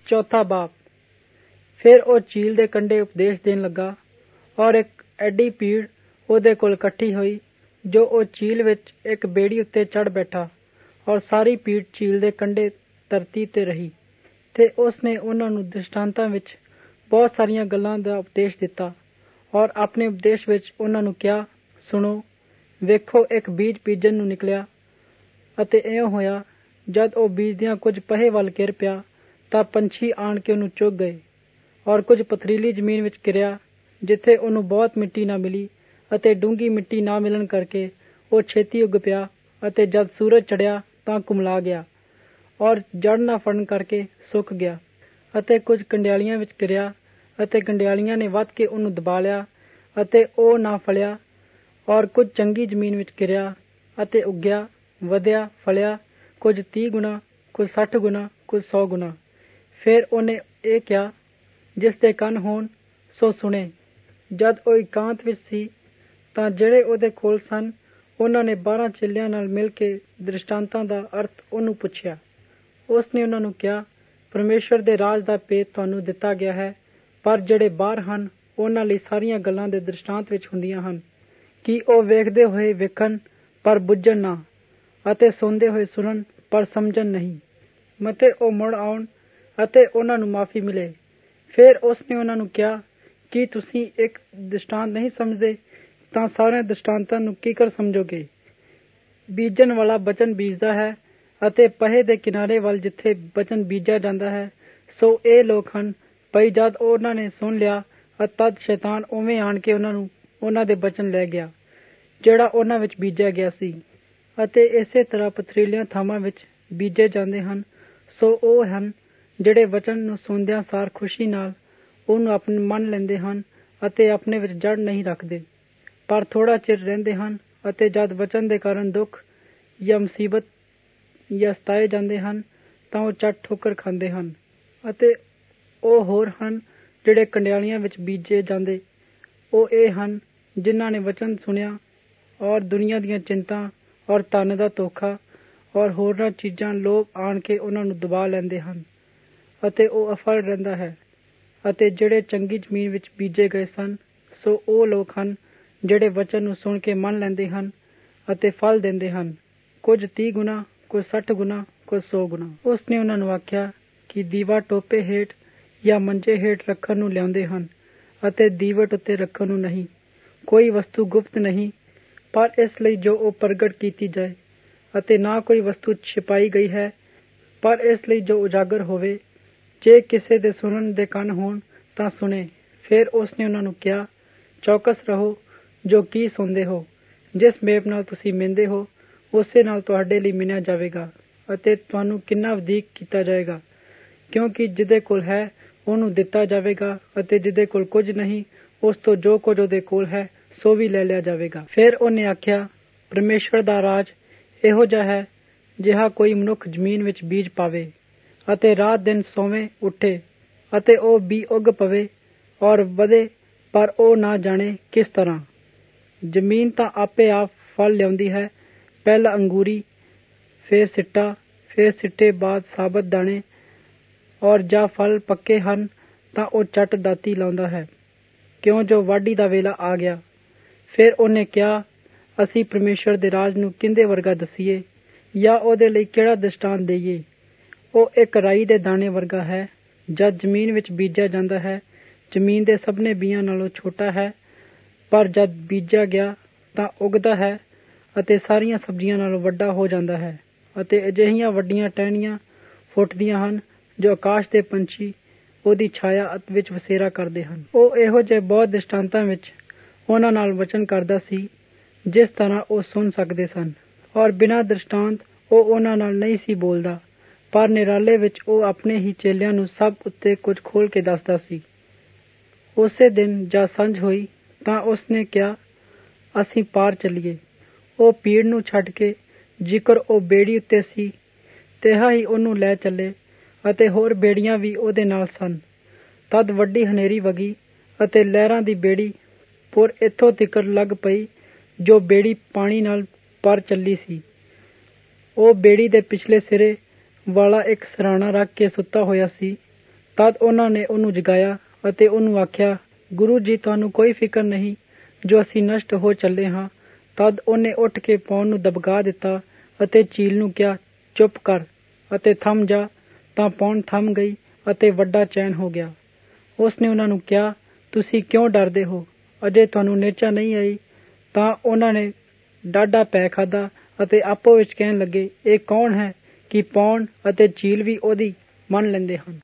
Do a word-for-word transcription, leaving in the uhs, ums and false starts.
चौथा बाप। फिर ਉਹ ਝੀਲ ਦੇ ਕੰਢੇ ਉਪਦੇਸ਼ ਦੇਣ ਲੱਗਾ ਔਰ ਇੱਕ ਐਡੀ ਭੀੜ ਉਹਦੇ ਕੋਲ ਇਕੱਠੀ ਹੋਈ ਜੋ ਉਹ ਝੀਲ ਵਿੱਚ ਇੱਕ ਬੇੜੀ ਉੱਤੇ ਚੜ੍ਹ ਬੈਠਾ ਔਰ ਸਾਰੀ ਭੀੜ ਝੀਲ ਦੇ ਕੰਢੇ ਧਰਤੀ ਤੇ ਰਹੀ। ਤੇ ਉਸਨੇ ਉਹਨਾਂ ਨੂੰ ਦ੍ਰਿਸ਼ਟਾਂਤਾਂ ਵਿੱਚ ਬਹੁਤ ਸਾਰੀਆਂ ਗੱਲਾਂ ਦਾ ਉਪਦੇਸ਼ ਦਿੱਤਾ ਔਰ ਆਪਣੇ ਉਪਦੇਸ਼ ਵਿੱਚ ਉਹਨਾਂ ਨੂੰ ਕਿਹਾ, ਸੁਣੋ, ਵੇਖੋ, ਇੱਕ ਬੀਜ ਬੀਜਣ ਨੂੰ ਨਿਕਲਿਆ ਅਤੇ ਇਉਂ ਹੋਇਆ ਜਦ ਉਹ ਬੀਜਦਿਆਂ ਕੁਝ ਪਹੇ ਵੱਲ ਗਿਰ ਪਿਆ ਤਾਂ ਪੰਛੀ ਆਣ ਕੇ ਉਹਨੂੰ ਚੁੱਕ ਗਏ ਔਰ ਕੁਝ ਪਥਰੀਲੀ ਜ਼ਮੀਨ ਵਿੱਚ ਗਿਰਿਆ ਜਿੱਥੇ ਉਹਨੂੰ ਬਹੁਤ ਮਿੱਟੀ ਨਾ ਮਿਲੀ ਅਤੇ ਡੂੰਘੀ ਮਿੱਟੀ ਨਾ ਮਿਲਣ ਕਰਕੇ ਉਹ ਛੇਤੀ ਉੱਗ ਪਿਆ ਅਤੇ ਜਦ ਸੂਰਜ ਚੜ੍ਹਿਆ ਤਾਂ ਕੁਮਲਾ ਗਿਆ ਔਰ ਜੜ ਨਾ ਫੜਨ ਕਰਕੇ ਸੁੱਕ ਗਿਆ। ਅਤੇ ਕੁਝ ਕੰਡਿਆਲੀਆਂ ਵਿੱਚ ਗਿਰਿਆ ਅਤੇ ਕੰਡਿਆਲੀਆਂ ਨੇ ਵੱਧ ਕੇ ਉਹਨੂੰ ਦਬਾ ਲਿਆ ਅਤੇ ਉਹ ਨਾ ਫਲਿਆ। ਔਰ ਕੁਝ ਚੰਗੀ ਜ਼ਮੀਨ ਵਿੱਚ ਗਿਰਿਆ ਅਤੇ ਉੱਗਿਆ, ਵਧਿਆ, ਫਲਿਆ, ਕੁਝ ਤੀਹ ਗੁਣਾ, ਕੁਝ ਸੱਠ ਗੁਣਾ, ਕੁਝ ਸੌ ਗੁਣਾ। ਫਿਰ ਉਹਨੇ ਇਹ ਕਿਹਾ, ਜਿਸ ਦੇ ਕੰਨ ਹੋਣ ਸੋ ਸੁਣੇ। ਜਦ ਉਹ ਇਕਾਂਤ ਵਿੱਚ ਸੀ ਤਾਂ ਜਿਹੜੇ ਉਹਦੇ ਕੋਲ ਸਨ ਉਹਨਾਂ ਨੇ ਬਾਰਾਂ ਚੇਲਿਆਂ ਨਾਲ ਮਿਲ ਕੇ ਦ੍ਰਿਸ਼ਟਾਂਤਾਂ ਦਾ ਅਰਥ ਉਹਨੂੰ ਪੁੱਛਿਆ। ਉਸਨੇ ਉਹਨਾਂ ਨੂੰ ਕਿਹਾ, ਪਰਮੇਸ਼ਵਰ ਦੇ ਰਾਜ ਦਾ ਭੇਤ ਤੁਹਾਨੂੰ ਦਿੱਤਾ ਗਿਆ ਹੈ, ਪਰ ਜਿਹੜੇ ਬਾਹਰ ਹਨ ਉਹਨਾਂ ਲਈ ਸਾਰੀਆਂ ਗੱਲਾਂ ਦੇ ਦ੍ਰਿਸ਼ਟਾਂਤ ਵਿੱਚ ਹੁੰਦੀਆਂ ਹਨ ਕਿ ਉਹ ਵੇਖਦੇ ਹੋਏ ਵੇਖਣ ਪਰ ਬੁੱਝਣ ਨਾ, ਅਤੇ ਸੁਣਦੇ ਹੋਏ ਸੁਣਨ ਪਰ ਸਮਝਣ ਨਹੀਂ, ਮਤੇ ਉਹ ਮੁੜ ਆਉਣ ਅਤੇ ਉਹਨਾਂ ਨੂੰ ਮਾਫ਼ੀ ਮਿਲੇ। ਫਿਰ ਉਸਨੇ ਉਹਨਾਂ ਨੂੰ ਕਿਹਾ, ਕੀ ਤੁਸੀਂ ਇੱਕ ਦ੍ਰਿਸ਼ਟਾਂਤ ਨਹੀਂ ਸਮਝਦੇ ਤਾਂ ਸਾਰਿਆਂ ਦ੍ਰਿਸ਼ਟਾਂਤਾਂ ਨੂੰ ਕੀ ਕਰ ਸਮਝੋਗੇ? ਬੀਜਣ ਵਾਲਾ ਬਚਨ ਬੀਜਦਾ ਹੈ ਅਤੇ ਪਹੇ ਦੇ ਕਿਨਾਰੇ ਵੱਲ ਜਿੱਥੇ ਬਚਨ ਬੀਜਿਆ ਜਾਂਦਾ ਹੈ, ਸੋ ਇਹ ਲੋਕ ਹਨ। ਭਈ ਜਦ ਉਹਨਾਂ ਨੇ ਸੁਣ ਲਿਆ ਤਦ ਸ਼ੈਤਾਨ ਉਵੇਂ ਆਣ ਕੇ ਉਹਨਾਂ ਨੂੰ ਉਹਨਾਂ ਦੇ ਬਚਨ ਲੈ ਗਿਆ ਜਿਹੜਾ ਉਹਨਾਂ ਵਿੱਚ ਬੀਜਿਆ ਗਿਆ ਸੀ। ਅਤੇ ਇਸੇ ਤਰ੍ਹਾਂ ਪਥਰੀਲੀਆਂ ਥਾਵਾਂ ਵਿੱਚ ਬੀਜੇ ਜਾਂਦੇ ਹਨ। ਸੋ ਉਹ ਹਨ ਜਿਹੜੇ ਵਚਨ ਨੂੰ ਸੁਣਦਿਆਂ ਸਾਰ ਖੁਸ਼ੀ ਨਾਲ ਉਹਨੂੰ ਆਪਣੇ ਮੰਨ ਲੈਂਦੇ ਹਨ ਅਤੇ ਆਪਣੇ ਵਿੱਚ ਜੜ ਨਹੀਂ ਰੱਖਦੇ, ਪਰ ਥੋੜ੍ਹਾ ਚਿਰ ਰਹਿੰਦੇ ਹਨ ਅਤੇ ਜਦ ਵਚਨ ਦੇ ਕਾਰਨ ਦੁੱਖ ਜਾਂ ਮੁਸੀਬਤ ਜਾਂ ਸਤਾਏ ਜਾਂਦੇ ਹਨ ਤਾਂ ਉਹ ਝੱਟ ਠੋਕਰ ਖਾਂਦੇ ਹਨ। ਅਤੇ ਉਹ ਹੋਰ ਹਨ ਜਿਹੜੇ ਕੰਡਿਆਲੀਆਂ ਵਿੱਚ ਬੀਜੇ ਜਾਂਦੇ। ਉਹ ਇਹ ਹਨ ਜਿਨ੍ਹਾਂ ਨੇ ਵਚਨ ਸੁਣਿਆ ਔਰ ਦੁਨੀਆ ਦੀਆਂ ਚਿੰਤਾ ਔਰ ਧਨ ਦਾ ਧੋਖਾ ਔਰ ਹੋਰਨਾਂ ਚੀਜ਼ਾਂ ਲੋਭ ਆਣ ਕੇ ਉਹਨਾਂ ਨੂੰ ਦਬਾ ਲੈਂਦੇ ਹਨ ਅਤੇ ਉਹ ਅਫਲ ਰਹਿੰਦਾ ਹੈ। ਅਤੇ ਜਿਹੜੇ ਚੰਗੀ ਜ਼ਮੀਨ ਵਿੱਚ ਬੀਜੇ ਗਏ ਸਨ, ਸੋ ਉਹ ਲੋਕ ਹਨ ਜਿਹੜੇ ਵਚਨ ਨੂੰ ਸੁਣ ਕੇ ਮੰਨ ਲੈਂਦੇ ਹਨ ਅਤੇ ਫਲ ਦਿੰਦੇ ਹਨ, ਕੁਝ ਤੀਹ ਗੁਣਾ, ਕੁਝ ਸੱਠ ਗੁਣਾ, ਕੁਝ ਸੌ ਗੁਣਾ। ਉਸਨੇ ਉਹਨਾਂ ਨੂੰ ਆਖਿਆ ਕਿ ਦੀਵਾ ਟੋਪੇ ਹੇਠ ਜਾਂ ਮੰਜੇ ਹੇਠ ਰੱਖਣ ਨੂੰ ਲਿਆਉਂਦੇ ਹਨ ਅਤੇ ਦੀਵਟ ਉੱਤੇ ਰੱਖਣ ਨੂੰ ਨਹੀਂ। ਕੋਈ ਵਸਤੂ ਗੁਪਤ ਨਹੀਂ, ਪਰ ਇਸ ਲਈ ਜੋ ਉਹ ਪ੍ਰਗਟ ਕੀਤੀ ਜਾਏ, ਅਤੇ ਨਾ ਕੋਈ ਵਸਤੂ ਛਿਪਾਈ ਗਈ ਹੈ, ਪਰ ਇਸ ਲਈ ਜੋ ਉਜਾਗਰ ਹੋਵੇ। ਜੇ ਕਿਸੇ ਦੇ ਸੁਣਨ ਦੇ ਕੰਨ ਹੋਣ ਤਾਂ ਸੁਣੇ। ਫਿਰ ਉਸਨੇ ਉਹਨਾਂ ਨੂੰ ਕਿਹਾ, ਚੌਕਸ ਰਹੋ ਜੋ ਕੀ ਸੁਣਦੇ ਹੋ। ਜਿਸ ਮੇਪ ਨਾਲ ਤੁਸੀਂ ਮਿਣਦੇ ਹੋ ਉਸੇ ਨਾਲ ਤੁਹਾਡੇ ਲਈ ਮਿਣਿਆ ਜਾਵੇਗਾ ਅਤੇ ਤੁਹਾਨੂੰ ਕਿੰਨਾ ਵਧੀਕ ਕੀਤਾ ਜਾਏਗਾ, ਕਿਉਂਕਿ ਜਿਹਦੇ ਕੋਲ ਹੈ ਉਹਨੂੰ ਦਿੱਤਾ ਜਾਵੇਗਾ ਅਤੇ ਜਿਹਦੇ ਕੋਲ ਕੁਝ ਨਹੀਂ ਉਸ ਤੋਂ ਜੋ ਕੁਝ ਉਹਦੇ ਕੋਲ ਹੈ ਸੋ ਵੀ ਲੈ ਲਿਆ ਜਾਵੇਗਾ। ਫਿਰ ਉਹਨੇ ਆਖਿਆ, ਪਰਮੇਸ਼ਵਰ ਦਾ ਰਾਜ ਇਹੋ ਜਿਹਾ ਹੈ ਜਿਹਾ ਕੋਈ ਮਨੁੱਖ ਜ਼ਮੀਨ ਵਿੱਚ ਬੀਜ ਪਾਵੇ ਅਤੇ ਰਾਤ ਦਿਨ ਸੋਵੇ ਉੱਠੇ ਅਤੇ ਉਹ ਬੀ ਉੱਗ ਪਵੇ ਔਰ ਵਧੇ, ਪਰ ਉਹ ਨਾ ਜਾਣੇ ਕਿਸ ਤਰ੍ਹਾਂ। ਜ਼ਮੀਨ ਤਾਂ ਆਪੇ ਆਪ ਫਲ ਲਿਆਉਂਦੀ ਹੈ, ਪਹਿਲਾਂ ਅੰਗੂਰੀ, ਫਿਰ ਸਿੱਟਾ, ਫਿਰ ਸਿੱਟੇ ਬਾਅਦ ਸਾਬਤ ਦਾਣੇ, ਔਰ ਜਾਂ ਫਲ ਪੱਕੇ ਹਨ ਤਾਂ ਉਹ ਝੱਟ ਦਾਤੀ ਲਾਉਂਦਾ ਹੈ, ਕਿਉਂ ਜੋ ਵਾਢੀ ਦਾ ਵੇਲਾ ਆ ਗਿਆ। ਫਿਰ ਉਹਨੇ ਕਿਹਾ, ਅਸੀਂ ਪਰਮੇਸ਼ਵਰ ਦੇ ਰਾਜ ਨੂੰ ਕਿਹਦੇ ਵਰਗਾ ਦਸੀਏ ਜਾਂ ਉਹਦੇ ਲਈ ਕਿਹੜਾ ਦ੍ਰਿਸ਼ਟਾਂਤ ਦੇਈਏ? ਉਹ ਇੱਕ ਰਾਈ ਦੇ ਦਾਣੇ ਵਰਗਾ ਹੈ। ਜਦ ਜ਼ਮੀਨ ਵਿੱਚ ਬੀਜਿਆ ਜਾਂਦਾ ਹੈ, ਜ਼ਮੀਨ ਦੇ ਸਭਨੇ ਬੀਆਂ ਨਾਲੋਂ ਛੋਟਾ ਹੈ, ਪਰ ਜਦ ਬੀਜਿਆ ਗਿਆ ਤਾਂ ਉੱਗਦਾ ਹੈ ਅਤੇ ਸਾਰੀਆਂ ਸਬਜ਼ੀਆਂ ਨਾਲੋਂ ਵੱਡਾ ਹੋ ਜਾਂਦਾ ਹੈ ਅਤੇ ਅਜਿਹੀਆਂ ਵੱਡੀਆਂ ਟਹਿਣੀਆਂ ਫੁੱਟਦੀਆਂ ਹਨ ਜੋ ਆਕਾਸ਼ ਦੇ ਪੰਛੀ ਉਹਦੀ ਛਾਇਆ ਵਿੱਚ ਵਸੇਰਾ ਕਰਦੇ ਹਨ। ਉਹ ਇਹੋ ਜਿਹੇ ਬਹੁਤ ਦ੍ਰਿਸ਼ਟਾਂਤਾਂ ਵਿੱਚ ਉਹਨਾਂ ਨਾਲ ਵਚਨ ਕਰਦਾ ਸੀ ਜਿਸ ਤਰ੍ਹਾਂ ਉਹ ਸੁਣ ਸਕਦੇ ਸਨ, ਔਰ ਬਿਨਾਂ ਦ੍ਰਿਸ਼ਟਾਂਤ ਉਹ ਉਹਨਾਂ ਨਾਲ ਨਹੀਂ ਸੀ ਬੋਲਦਾ, ਪਰ ਨਿਰਾਲੇ ਵਿੱਚ ਉਹ ਆਪਣੇ ਹੀ ਚੇਲਿਆਂ ਨੂੰ ਸਭ ਉੱਤੇ ਕੁਝ ਖੋਲ੍ਹ ਕੇ ਦੱਸਦਾ ਸੀ। ਉਸੇ ਦਿਨ ਜਦ ਸੰਝ ਹੋਈ ਤਾਂ ਉਸਨੇ ਕਿਹਾ, ਅਸੀਂ ਪਾਰ ਚੱਲੀਏ। ਉਹ ਭੀੜ ਨੂੰ ਛੱਡ ਕੇ ਜਿਕਰ ਉਹ ਬੇੜੀ ਉੱਤੇ ਸੀ ਤਿਹਾ ਹੀ ਉਹਨੂੰ ਲੈ ਚੱਲੇ ਅਤੇ ਹੋਰ ਬੇੜੀਆਂ ਵੀ ਉਹਦੇ ਨਾਲ ਸਨ। ਤਦ ਵੱਡੀ ਹਨੇਰੀ ਵਗੀ ਅਤੇ ਲਹਿਰਾਂ ਦੀ ਬੇੜੀ ਪੁਰ ਇੱਥੋਂ ਤਿਕਰ ਲੱਗ ਪਈ ਜੋ ਬੇੜੀ ਪਾਣੀ ਨਾਲ ਭਰ ਚੱਲੀ ਸੀ। ਉਹ ਬੇੜੀ ਦੇ ਪਿਛਲੇ ਸਿਰੇ ਵਾਲਾ ਇੱਕ ਸਿਰਹਾਣਾ ਰੱਖ ਕੇ ਸੁੱਤਾ ਹੋਇਆ ਸੀ ਤਦ ਉਹਨਾਂ ਨੇ ਉਹਨੂੰ ਜਗਾਇਆ ਅਤੇ ਉਹਨੂੰ ਆਖਿਆ, ਗੁਰੂ ਜੀ, ਤੁਹਾਨੂੰ ਕੋਈ ਫਿਕਰ ਨਹੀਂ ਜੋ ਅਸੀਂ ਨਸ਼ਟ ਹੋ ਚੱਲੇ ਹਾਂ। ਤਦ ਉਹਨੇ ਉੱਠ ਕੇ ਪੌਣ ਨੂੰ ਦਬਕਾ ਦਿੱਤਾ ਅਤੇ ਝੀਲ ਨੂੰ ਕਿਹਾ, ਚੁੱਪ ਕਰ ਅਤੇ ਥੰਮ ਜਾ। ਤਾਂ ਪੌਣ ਥੰਮ ਗਈ ਅਤੇ ਵੱਡਾ ਚੈਨ ਹੋ ਗਿਆ। ਉਸਨੇ ਉਹਨਾਂ ਨੂੰ ਕਿਹਾ, ਤੁਸੀਂ ਕਿਉਂ ਡਰਦੇ ਹੋ? ਅਜੇ ਤੁਹਾਨੂੰ ਨਿਹਚਾ ਨਹੀਂ ਆਈ? ਤਾਂ ਉਹਨਾਂ ਨੇ ਡਾਢਾ ਪੈ ਖਾਧਾ ਅਤੇ ਆਪੋ ਵਿੱਚ ਕਹਿਣ ਲੱਗੇ, ਇਹ ਕੌਣ ਹੈ ਕਿ ਪੌਣ ਅਤੇ ਝੀਲ ਵੀ ਉਹਦੀ ਮੰਨ ਲੈਂਦੇ ਹਨ।